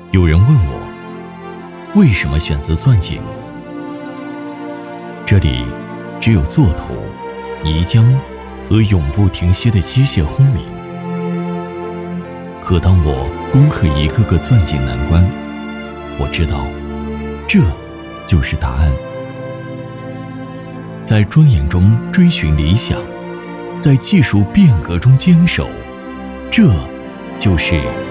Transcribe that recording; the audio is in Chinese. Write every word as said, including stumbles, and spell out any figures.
有人问我，为什么选择钻井？这里只有作土、泥浆和永不停息的机械轰鸣。可当我攻克一个个钻井难关，我知道，这就是答案。在庄严中追寻理想，在技术变革中坚守，这就是